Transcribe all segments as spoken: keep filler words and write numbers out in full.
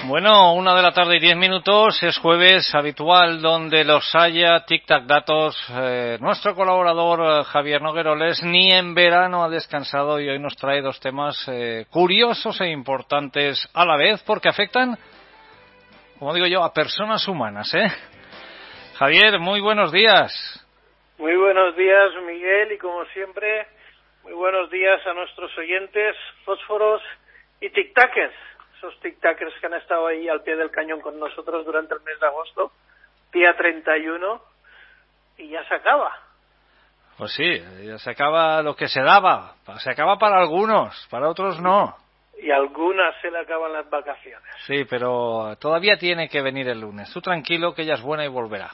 Bueno, una de la tarde y diez minutos, es jueves habitual donde los haya. Tic Tac Datos, eh, nuestro colaborador eh, Javier Nogueroles ni en verano ha descansado y hoy nos trae dos temas eh, curiosos e importantes a la vez porque afectan, como digo yo, a personas humanas, ¿eh? Javier, muy buenos días. Muy buenos días, Miguel, y como siempre, muy buenos días a nuestros oyentes, fósforos y tic-tackers. Esos tic-tackers que han estado ahí al pie del cañón con nosotros durante el mes de agosto, día treinta y uno, y ya se acaba. Pues sí, ya se acaba lo que se daba. Se acaba para algunos, para otros no. Y a algunas se le acaban las vacaciones. Sí, pero todavía tiene que venir el lunes. Tú tranquilo que ella es buena y volverá.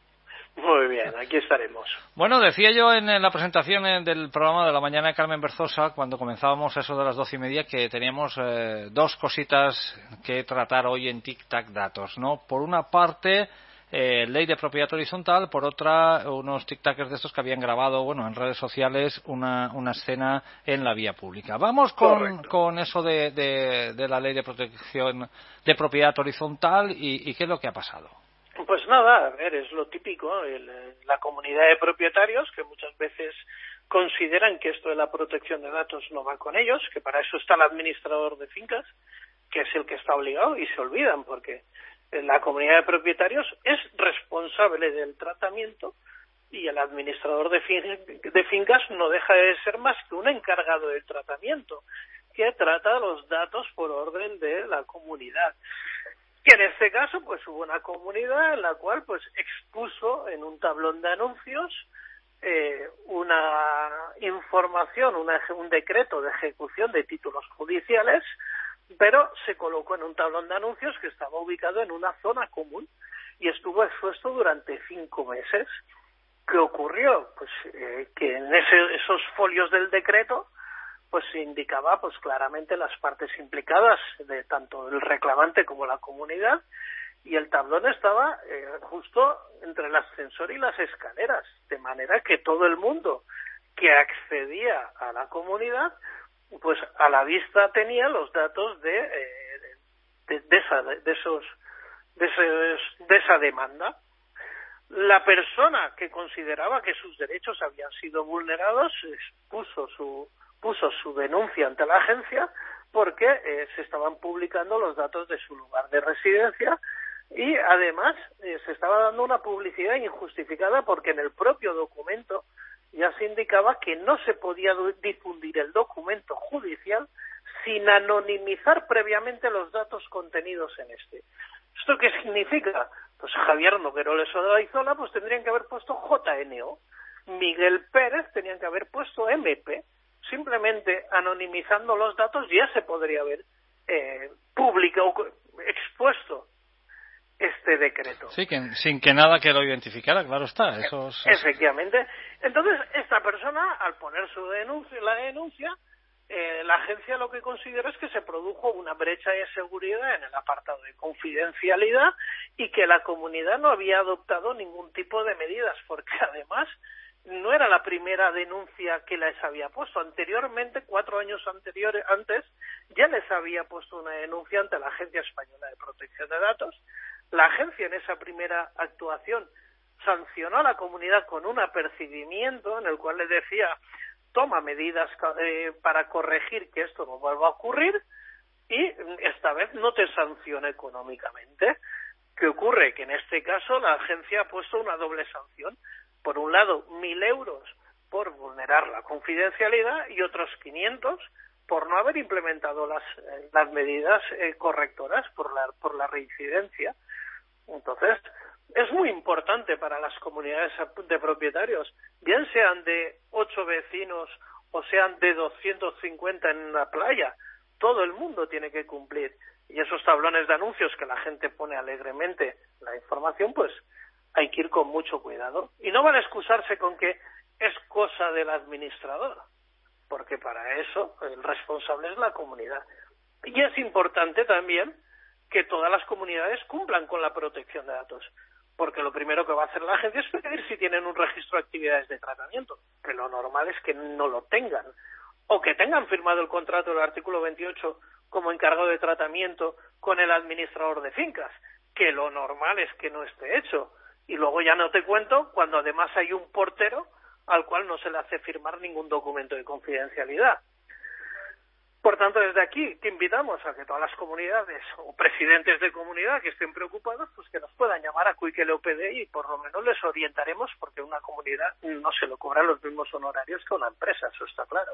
Muy bien, aquí estaremos. Bueno, decía yo en la presentación del programa de la mañana de Carmen Berzosa, cuando comenzábamos eso de las doce y media, que teníamos eh, dos cositas que tratar hoy en Tic Tac Datos, ¿no? Por una parte, eh, ley de propiedad horizontal, por otra, unos tic-tackers de estos que habían grabado, bueno, en redes sociales, una, una escena en la vía pública. Vamos con, con eso de, de, de la ley de protección de propiedad horizontal y, y qué es lo que ha pasado. Pues nada, a ver, es lo típico, el, la comunidad de propietarios que muchas veces consideran que esto de la protección de datos no va con ellos, que para eso está el administrador de fincas, que es el que está obligado, y se olvidan porque la comunidad de propietarios es responsable del tratamiento y el administrador de, fin- de fincas no deja de ser más que un encargado del tratamiento, que trata los datos por orden de la comunidad. Que en este caso pues hubo una comunidad en la cual pues expuso en un tablón de anuncios eh, una información, una, un decreto de ejecución de títulos judiciales, pero se colocó en un tablón de anuncios que estaba ubicado en una zona común y estuvo expuesto durante cinco meses. ¿Qué ocurrió? Pues eh, que en ese, esos folios del decreto pues se indicaba pues claramente las partes implicadas de tanto el reclamante como la comunidad, y el tablón estaba eh, justo entre el ascensor y las escaleras, de manera que todo el mundo que accedía a la comunidad pues a la vista tenía los datos de eh, de, de esa de esos de, esos, de esa demanda. La persona que consideraba que sus derechos habían sido vulnerados puso su puso su denuncia ante la agencia porque eh, se estaban publicando los datos de su lugar de residencia y además eh, se estaba dando una publicidad injustificada porque en el propio documento ya se indicaba que no se podía difundir el documento judicial sin anonimizar previamente los datos contenidos en este. ¿Esto qué significa? Pues Javier Nogueroles Odaizola pues tendrían que haber puesto J N O, Miguel Pérez tenían que haber puesto M P. Simplemente anonimizando los datos ya se podría haber eh, publicado, expuesto este decreto. Sí, que sin que nada que lo identificara, claro está. Eso es... Efectivamente. Entonces, esta persona, al poner su denuncia, la denuncia, eh, la agencia lo que considera es que se produjo una brecha de seguridad en el apartado de confidencialidad y que la comunidad no había adoptado ningún tipo de medidas, porque además no era la primera denuncia que les había puesto. Anteriormente, cuatro años anteriores, antes, ya les había puesto una denuncia ante la Agencia Española de Protección de Datos. La agencia en esa primera actuación sancionó a la comunidad con un apercibimiento en el cual le decía toma medidas eh, para corregir que esto no vuelva a ocurrir y esta vez no te sanciona económicamente. ¿Qué ocurre? Que en este caso la agencia ha puesto una doble sanción. Por un lado, mil euros por vulnerar la confidencialidad y otros quinientos por no haber implementado las, eh, las medidas eh, correctoras por la, por la reincidencia. Entonces, es muy importante para las comunidades de propietarios, bien sean de ocho vecinos o sean de doscientos cincuenta en la playa, todo el mundo tiene que cumplir. Y esos tablones de anuncios que la gente pone alegremente la información, pues hay que ir con mucho cuidado. Y no van a excusarse con que es cosa del administrador, porque para eso el responsable es la comunidad. Y es importante también que todas las comunidades cumplan con la protección de datos, porque lo primero que va a hacer la agencia es pedir si tienen un registro de actividades de tratamiento, que lo normal es que no lo tengan, o que tengan firmado el contrato del artículo veintiocho como encargado de tratamiento con el administrador de fincas, que lo normal es que no esté hecho. Y luego ya no te cuento cuando además hay un portero al cual no se le hace firmar ningún documento de confidencialidad. Por tanto, desde aquí te invitamos a que todas las comunidades o presidentes de comunidad que estén preocupados, pues que nos puedan llamar a Quick L O P D y por lo menos les orientaremos, porque una comunidad no se le cobran los mismos honorarios que una empresa, eso está claro.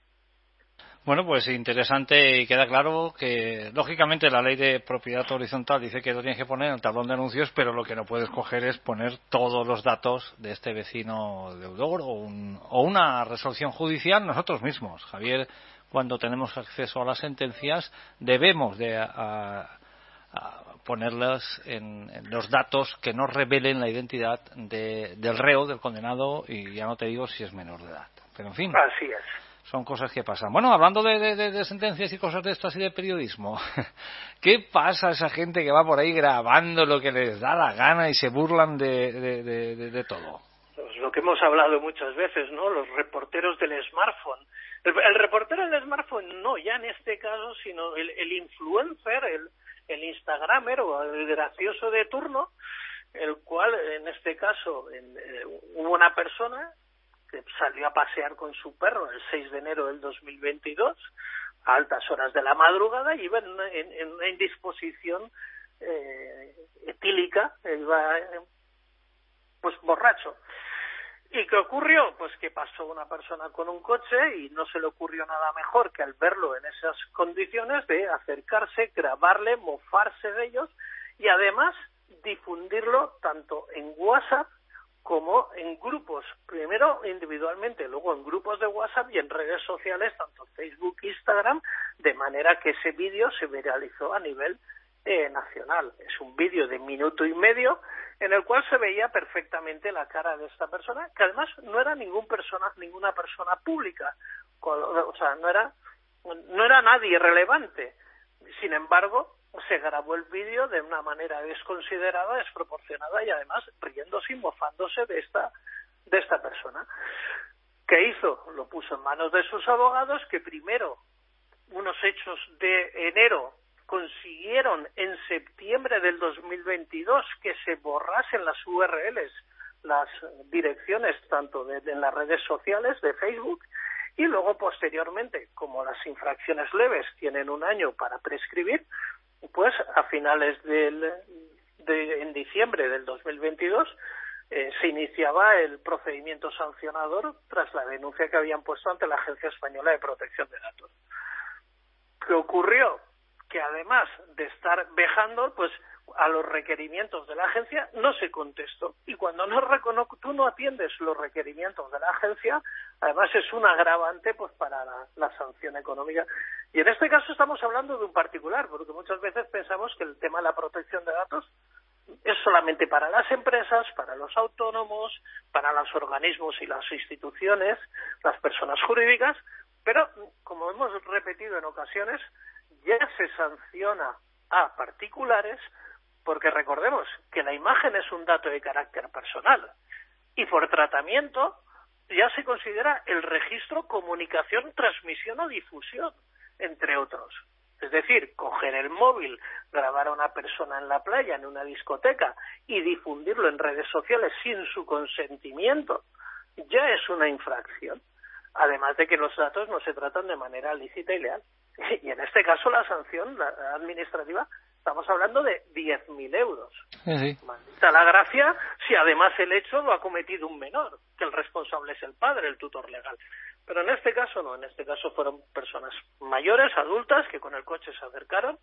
Bueno, pues interesante, y queda claro que, lógicamente, la ley de propiedad horizontal dice que lo tienes que poner en el tablón de anuncios, pero lo que no puedes coger es poner todos los datos de este vecino deudor o, un, o una resolución judicial nosotros mismos. Javier, cuando tenemos acceso a las sentencias, debemos de a, a ponerlas en, en los datos que no revelen la identidad de, del reo, del condenado, y ya no te digo si es menor de edad. Pero, en fin. Así es. Son cosas que pasan. Bueno, hablando de, de, de sentencias y cosas de estas y de periodismo, ¿qué pasa a esa gente que va por ahí grabando lo que les da la gana y se burlan de, de, de, de, de todo? Pues lo que hemos hablado muchas veces, ¿no? Los reporteros del smartphone. El, el reportero del smartphone, no ya en este caso, sino el, el influencer, el, el instagramer o el gracioso de turno, el cual, en este caso, en, eh, hubo una persona que salió a pasear con su perro el seis de enero del dos mil veintidós a altas horas de la madrugada y iba en una, en, en una indisposición eh, etílica, iba eh, pues borracho. ¿Y qué ocurrió? Pues que pasó una persona con un coche y no se le ocurrió nada mejor que al verlo en esas condiciones de acercarse, grabarle, mofarse de ellos y además difundirlo tanto en WhatsApp como en grupos, primero individualmente, luego en grupos de WhatsApp y en redes sociales, tanto Facebook, Instagram, de manera que ese vídeo se viralizó a nivel eh, nacional. Es un vídeo de minuto y medio en el cual se veía perfectamente la cara de esta persona, que además no era ningún persona, ninguna persona pública, o sea, no era, no era nadie relevante. Sin embargo, se grabó el vídeo de una manera desconsiderada, desproporcionada y además riéndose y mofándose de esta de esta persona. ¿Qué hizo? Lo puso en manos de sus abogados, que primero unos hechos de enero consiguieron en septiembre del dos mil veintidós que se borrasen las U R Ls, las direcciones tanto de, de en las redes sociales de Facebook, y luego posteriormente, como las infracciones leves tienen un año para prescribir, pues a finales del de, en diciembre del dos mil veintidós eh, se iniciaba el procedimiento sancionador tras la denuncia que habían puesto ante la Agencia Española de Protección de Datos. ¿Qué ocurrió? Que además de estar vejando, pues a los requerimientos de la agencia no se contestó. Y cuando no recono- tú no atiendes los requerimientos de la agencia, además es un agravante pues para la, la sanción económica. Y en este caso estamos hablando de un particular, porque muchas veces pensamos que el tema de la protección de datos es solamente para las empresas, para los autónomos, para los organismos y las instituciones, las personas jurídicas, pero como hemos repetido en ocasiones, ya se sanciona a particulares, porque recordemos que la imagen es un dato de carácter personal y por tratamiento ya se considera el registro, comunicación, transmisión o difusión, entre otros. Es decir, coger el móvil, grabar a una persona en la playa, en una discoteca y difundirlo en redes sociales sin su consentimiento ya es una infracción. Además de que los datos no se tratan de manera lícita y leal. Y en este caso la sanción la administrativa, estamos hablando de diez mil euros. Sí, sí. Maldita la gracia si además el hecho lo ha cometido un menor, que el responsable es el padre, el tutor legal. Pero en este caso no, en este caso fueron personas mayores, adultas, que con el coche se acercaron,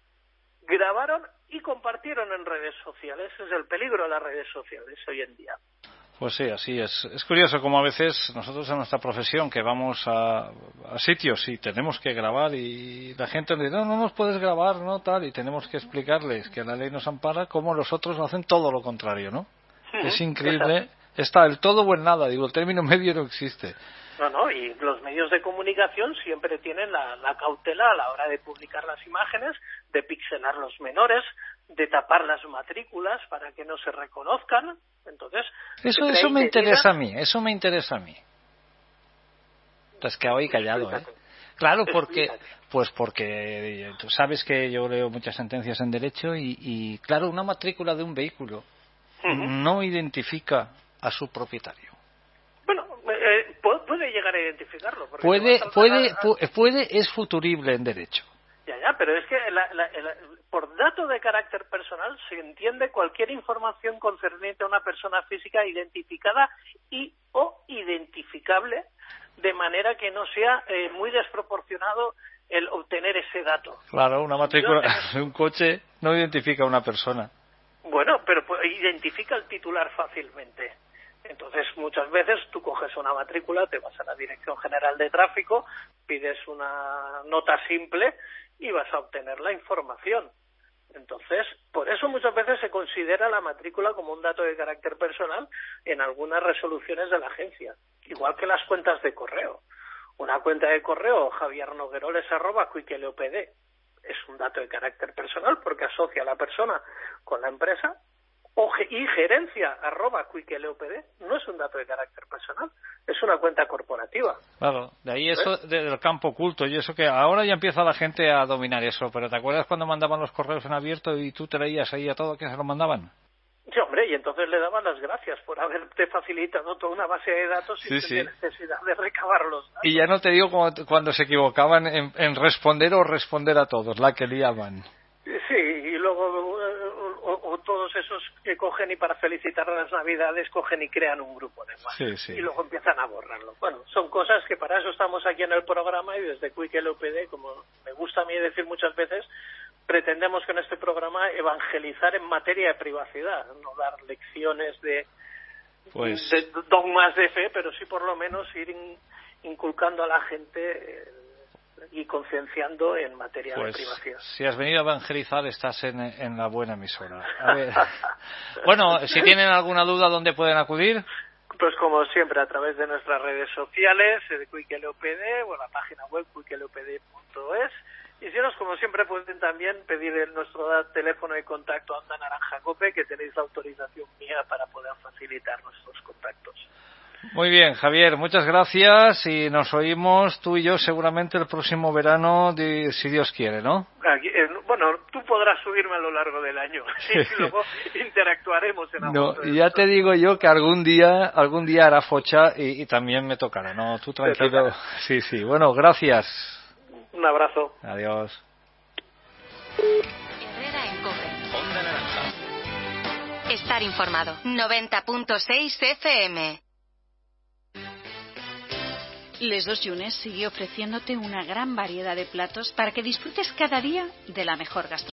grabaron y compartieron en redes sociales. Ese es el peligro de las redes sociales hoy en día. Pues sí, así es. Es curioso como a veces nosotros en nuestra profesión que vamos a, a sitios y tenemos que grabar y la gente nos dice, no, no nos puedes grabar, no tal, y tenemos que explicarles que la ley nos ampara, como los otros hacen todo lo contrario, ¿no? Sí, es increíble. Exacto. Está el todo o el nada, digo, el término medio no existe. No, no, y los medios de comunicación siempre tienen la, la cautela a la hora de publicar las imágenes, de pixelar los menores, de tapar las matrículas para que no se reconozcan. Entonces, eso eso me interesa a mí, eso me interesa a mí. Te has quedado ahí callado, ¿eh? Claro, porque pues porque tú sabes que yo leo muchas sentencias en derecho y, y claro, una matrícula de un vehículo uh-huh. no identifica a su propietario. Bueno, eh, puede llegar a identificarlo. Puede, puede, a... puede, es futurible en derecho. Ya, ya, pero es que la, la, la, por dato de carácter personal se entiende cualquier información concerniente a una persona física identificada y o identificable, de manera que no sea eh, muy desproporcionado el obtener ese dato. Claro, una matrícula de un coche no identifica a una persona. Bueno, pero identifica al titular fácilmente. Entonces, muchas veces tú coges una matrícula, te vas a la Dirección General de Tráfico, pides una nota simple y vas a obtener la información. Entonces, por eso muchas veces se considera la matrícula como un dato de carácter personal en algunas resoluciones de la agencia, igual que las cuentas de correo. Una cuenta de correo, javiernogueroles arroba quiqueleopd, es un dato de carácter personal porque asocia a la persona con la empresa, o y gerencia arroba quiqueleopd no es un dato de carácter personal, es una cuenta corporativa. Claro, de ahí eso ¿ves? Del campo oculto y eso que ahora ya empieza la gente a dominar eso, pero ¿te acuerdas cuando mandaban los correos en abierto y tú te leías ahí a todo que se lo mandaban? Sí, hombre, y entonces le daban las gracias por haberte facilitado toda una base de datos sin sí, tener sí. necesidad de recabar los datos. Y ya no te digo cuando, cuando se equivocaban en, en responder o responder a todos, la que liaban. Sí, y luego o, o, o todos esos que cogen y para felicitar las Navidades cogen y crean un grupo de WhatsApp sí, sí. y luego empiezan a borrarlo. Bueno, son cosas que para eso estamos aquí en el programa y desde quiqueleopd, como me gusta a mí decir muchas veces, pretendemos con este programa evangelizar en materia de privacidad, no dar lecciones de, pues... de dogmas de fe, pero sí por lo menos ir in, inculcando a la gente eh, y concienciando en materia pues, de privacidad. Si has venido a evangelizar, estás en, en la buena emisora. A ver. Bueno, si tienen alguna duda, ¿dónde pueden acudir? Pues como siempre, a través de nuestras redes sociales, de quiqueleopd o la página web quiqueleopd punto es. Y si no, como siempre, pueden también pedir el, nuestro teléfono y contacto a Onda Naranja Cope, que tenéis la autorización mía para poder facilitar nuestros contactos. Muy bien, Javier, muchas gracias y nos oímos tú y yo seguramente el próximo verano, de, si Dios quiere, ¿no? Aquí, eh, bueno, tú podrás subirme a lo largo del año y luego interactuaremos en no, y ya te digo yo que algún día algún día hará focha y, y también me tocará, ¿no? Tú tranquilo. Sí, sí, bueno, gracias. Un abrazo. Adiós. Herrera en Cope. Onda Naranja. Estar informado. noventa punto seis F M. Les Dos Yunes sigue ofreciéndote una gran variedad de platos para que disfrutes cada día de la mejor gastronomía.